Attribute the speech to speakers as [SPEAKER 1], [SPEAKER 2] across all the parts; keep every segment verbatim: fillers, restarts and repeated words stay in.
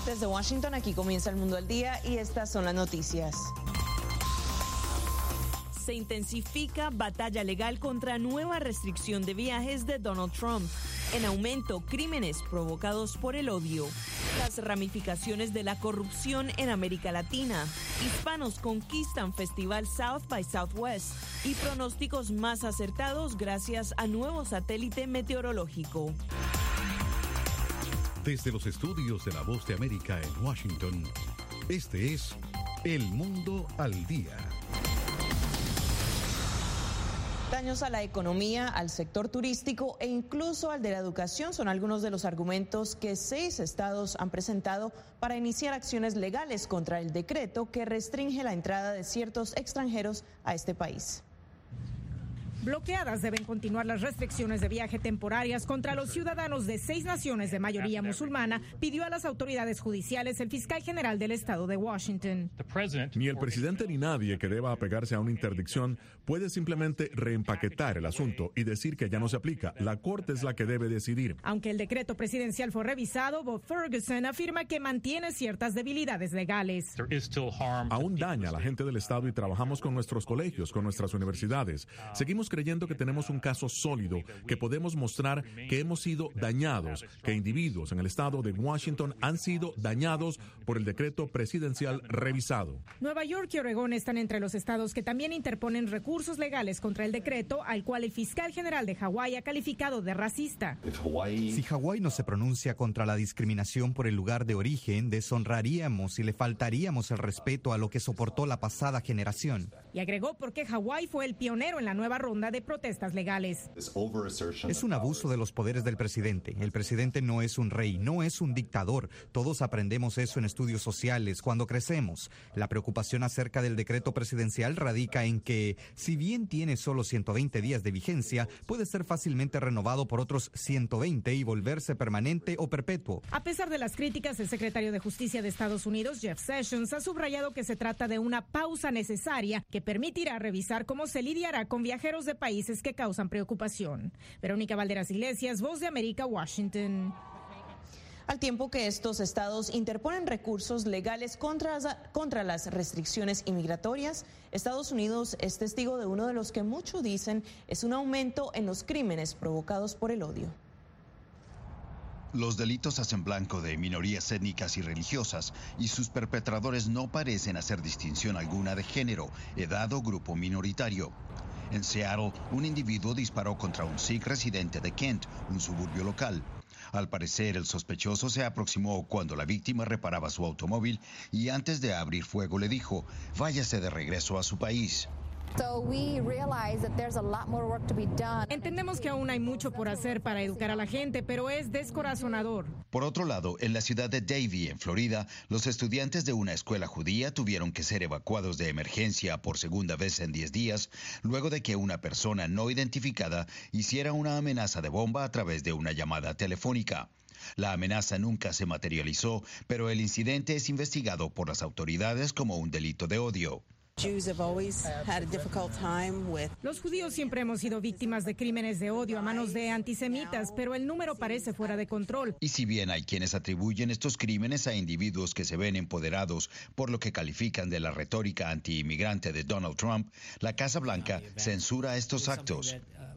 [SPEAKER 1] Desde Washington, aquí comienza el Mundo al Día y estas son las noticias.
[SPEAKER 2] Se intensifica batalla legal contra nueva restricción de viajes de Donald Trump. En aumento, crímenes provocados por el odio. Las ramificaciones de la corrupción en América Latina. Hispanos conquistan Festival South by Southwest. Y pronósticos más acertados gracias a nuevo satélite meteorológico.
[SPEAKER 3] Desde los estudios de La Voz de América en Washington, este es El Mundo al Día.
[SPEAKER 1] Daños a la economía, al sector turístico e incluso al de la educación son algunos de los argumentos que seis estados han presentado para iniciar acciones legales contra el decreto que restringe la entrada de ciertos extranjeros a este país.
[SPEAKER 4] Bloqueadas deben continuar las restricciones de viaje temporarias contra los ciudadanos de seis naciones de mayoría musulmana, pidió a las autoridades judiciales el fiscal general del estado de Washington.
[SPEAKER 5] Ni el presidente ni nadie que deba apegarse a una interdicción puede simplemente reempaquetar el asunto y decir que ya no se aplica. La Corte es la que debe decidir.
[SPEAKER 4] Aunque el decreto presidencial fue revisado, Bob Ferguson afirma que mantiene ciertas debilidades legales.
[SPEAKER 5] Aún daña a la gente del estado y trabajamos con nuestros colegios, con nuestras universidades. Seguimos creyendo que tenemos un caso sólido, que podemos mostrar que hemos sido dañados, que individuos en el estado de Washington han sido dañados por el decreto presidencial revisado.
[SPEAKER 4] Nueva York y Oregón están entre los estados que también interponen recursos legales contra el decreto, al cual el fiscal general de Hawái ha calificado de racista.
[SPEAKER 6] Si Hawái no se pronuncia contra la discriminación por el lugar de origen, deshonraríamos y le faltaríamos el respeto a lo que soportó la pasada generación.
[SPEAKER 4] Y agregó porque Hawái fue el pionero en la nueva ronda de protestas legales.
[SPEAKER 6] Es un abuso de los poderes del presidente. El presidente no es un rey, no es un dictador. Todos aprendemos eso en estudios sociales cuando crecemos. La preocupación acerca del decreto presidencial radica en que, si bien tiene solo ciento veinte días de vigencia, puede ser fácilmente renovado por otros ciento veinte y volverse permanente o perpetuo.
[SPEAKER 4] A pesar de las críticas, el secretario de Justicia de Estados Unidos, Jeff Sessions, ha subrayado que se trata de una pausa necesaria que permitirá revisar cómo se lidiará con viajeros de países que causan preocupación. Verónica Valderas Iglesias, Voz de América, Washington.
[SPEAKER 1] Al tiempo que estos estados interponen recursos legales contra, contra las restricciones inmigratorias, Estados Unidos es testigo de uno de los que muchos dicen es un aumento en los crímenes provocados por el odio.
[SPEAKER 7] Los delitos hacen blanco de minorías étnicas y religiosas y sus perpetradores no parecen hacer distinción alguna de género, edad o grupo minoritario. En Seattle, un individuo disparó contra un Sikh residente de Kent, un suburbio local. Al parecer, el sospechoso se aproximó cuando la víctima reparaba su automóvil y antes de abrir fuego le dijo, váyase de regreso a su país.
[SPEAKER 4] Entendemos que aún hay mucho por hacer para educar a la gente, pero es descorazonador.
[SPEAKER 7] Por otro lado, en la ciudad de Davie, en Florida, los estudiantes de una escuela judía tuvieron que ser evacuados de emergencia por segunda vez en diez días, luego de que una persona no identificada hiciera una amenaza de bomba a través de una llamada telefónica. La amenaza nunca se materializó, pero el incidente es investigado por las autoridades como un delito de odio.
[SPEAKER 4] Los judíos siempre hemos sido víctimas de crímenes de odio a manos de antisemitas, pero el número parece fuera de control.
[SPEAKER 7] Y si bien hay quienes atribuyen estos crímenes a individuos que se ven empoderados por lo que califican de la retórica antiinmigrante de Donald Trump, la Casa Blanca censura estos actos.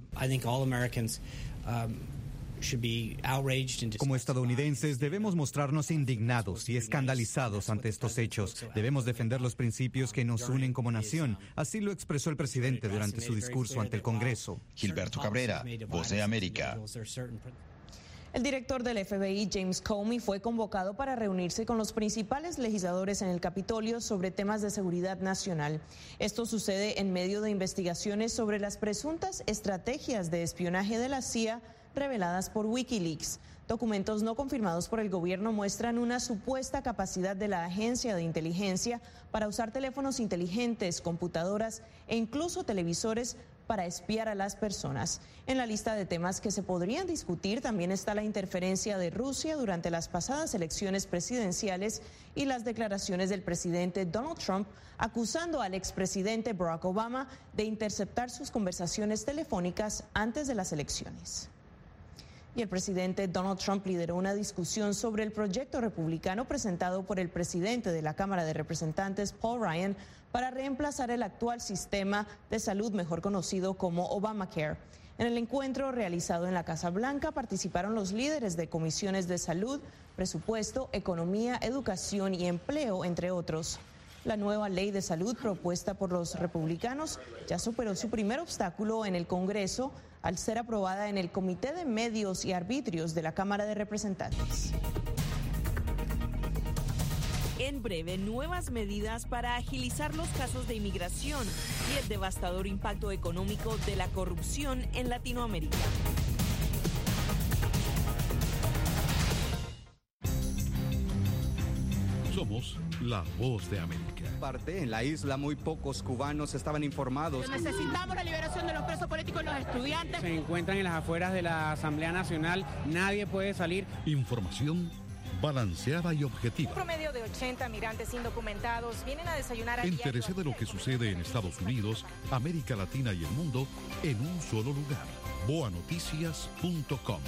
[SPEAKER 6] Como estadounidenses debemos mostrarnos indignados y escandalizados ante estos hechos. Debemos defender los principios que nos unen como nación. Así lo expresó el presidente durante su discurso ante el Congreso.
[SPEAKER 7] Gilberto Cabrera, Voz de América.
[SPEAKER 1] El director del F B I, James Comey, fue convocado para reunirse con los principales legisladores en el Capitolio sobre temas de seguridad nacional. Esto sucede en medio de investigaciones sobre las presuntas estrategias de espionaje de la C I A reveladas por Wikileaks. Documentos no confirmados por el gobierno muestran una supuesta capacidad de la agencia de inteligencia para usar teléfonos inteligentes, computadoras e incluso televisores para espiar a las personas. En la lista de temas que se podrían discutir también está la interferencia de Rusia durante las pasadas elecciones presidenciales y las declaraciones del presidente Donald Trump acusando al expresidente Barack Obama de interceptar sus conversaciones telefónicas antes de las elecciones. Y el presidente Donald Trump lideró una discusión sobre el proyecto republicano presentado por el presidente de la Cámara de Representantes, Paul Ryan, para reemplazar el actual sistema de salud mejor conocido como Obamacare. En el encuentro realizado en la Casa Blanca participaron los líderes de comisiones de salud, presupuesto, economía, educación y empleo, entre otros. La nueva ley de salud propuesta por los republicanos ya superó su primer obstáculo en el Congreso al ser aprobada en el Comité de Medios y Arbitrios de la Cámara de Representantes.
[SPEAKER 2] En breve, nuevas medidas para agilizar los casos de inmigración y el devastador impacto económico de la corrupción en Latinoamérica.
[SPEAKER 3] Somos la voz de América.
[SPEAKER 8] Parte en la isla muy pocos cubanos estaban informados.
[SPEAKER 9] Necesitamos la liberación de los presos políticos y los estudiantes.
[SPEAKER 10] Se encuentran en las afueras de la Asamblea Nacional, nadie puede salir.
[SPEAKER 3] Información balanceada y objetiva.
[SPEAKER 4] Un promedio de ochenta migrantes indocumentados vienen a desayunar a
[SPEAKER 3] Entérese de lo que sucede en Estados Unidos, América Latina y el mundo en un solo lugar. boa noticias punto com.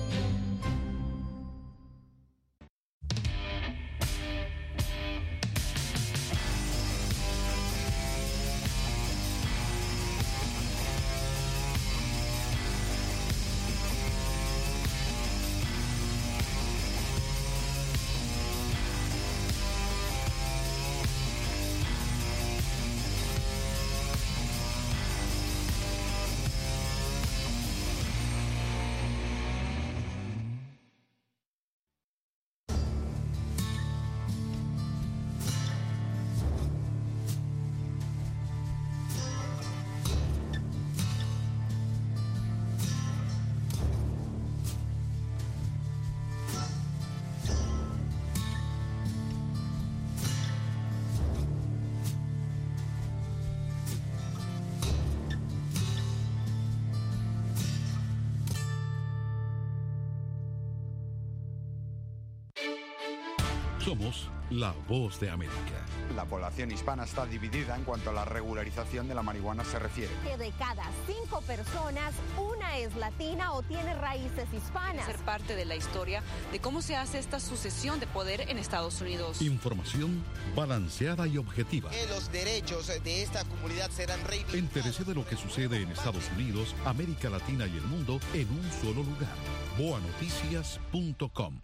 [SPEAKER 3] Somos la voz de América.
[SPEAKER 11] La población hispana está dividida en cuanto a la regularización de la marihuana se refiere.
[SPEAKER 12] Que de cada cinco personas, una es latina o tiene raíces hispanas.
[SPEAKER 13] Ser parte de la historia de cómo se hace esta sucesión de poder en Estados Unidos.
[SPEAKER 3] Información balanceada y objetiva.
[SPEAKER 14] Que los derechos de esta comunidad serán reivindicados.
[SPEAKER 3] Entérese de lo que sucede en Estados Unidos, América Latina y el mundo en un solo lugar. boa noticias punto com.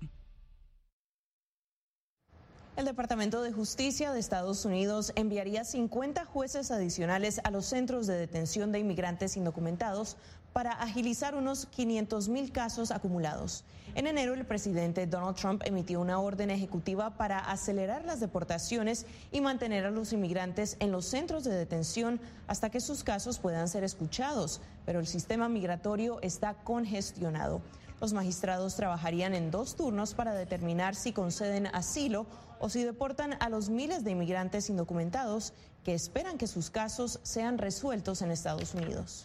[SPEAKER 1] El Departamento de Justicia de Estados Unidos enviaría cincuenta jueces adicionales a los centros de detención de inmigrantes indocumentados para agilizar unos quinientos mil casos acumulados. En enero, el presidente Donald Trump emitió una orden ejecutiva para acelerar las deportaciones y mantener a los inmigrantes en los centros de detención hasta que sus casos puedan ser escuchados, pero el sistema migratorio está congestionado. Los magistrados trabajarían en dos turnos para determinar si conceden asilo o si deportan a los miles de inmigrantes indocumentados que esperan que sus casos sean resueltos en Estados Unidos.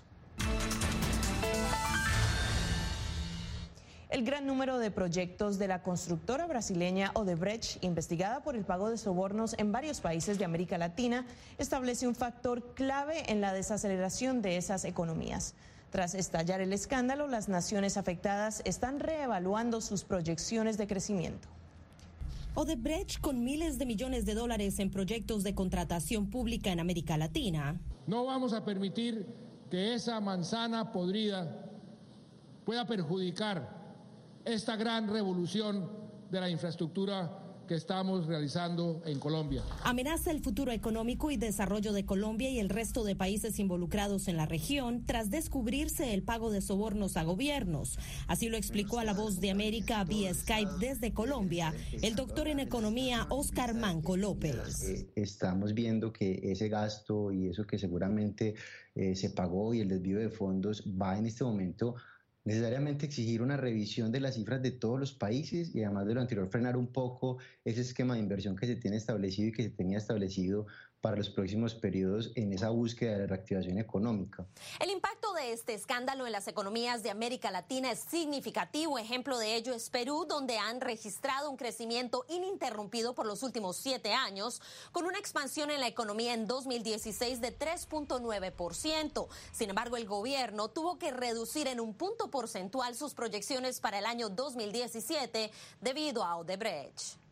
[SPEAKER 1] El gran número de proyectos de la constructora brasileña Odebrecht, investigada por el pago de sobornos en varios países de América Latina, establece un factor clave en la desaceleración de esas economías. Tras estallar el escándalo, las naciones afectadas están reevaluando sus proyecciones de crecimiento.
[SPEAKER 15] Odebrecht, con miles de millones de dólares en proyectos de contratación pública en América Latina.
[SPEAKER 16] No vamos a permitir que esa manzana podrida pueda perjudicar esta gran revolución de la infraestructura que estamos realizando en Colombia.
[SPEAKER 15] Amenaza el futuro económico y desarrollo de Colombia y el resto de países involucrados en la región tras descubrirse el pago de sobornos a gobiernos. Así lo explicó a La Voz de América vía Skype desde Colombia el doctor en economía Oscar Manco López.
[SPEAKER 17] Estamos viendo que ese gasto y eso que seguramente eh, se pagó y el desvío de fondos va en este momento necesariamente exigir una revisión de las cifras de todos los países y además de lo anterior frenar un poco ese esquema de inversión que se tiene establecido y que se tenía establecido para los próximos periodos en esa búsqueda de la reactivación económica.
[SPEAKER 12] El impacto de este escándalo en las economías de América Latina es significativo. Ejemplo de ello es Perú, donde han registrado un crecimiento ininterrumpido por los últimos siete años, con una expansión en la economía en dos mil dieciséis de tres punto nueve por ciento. Sin embargo, el gobierno tuvo que reducir en un punto porcentual sus proyecciones para el año dos mil diecisiete debido a Odebrecht.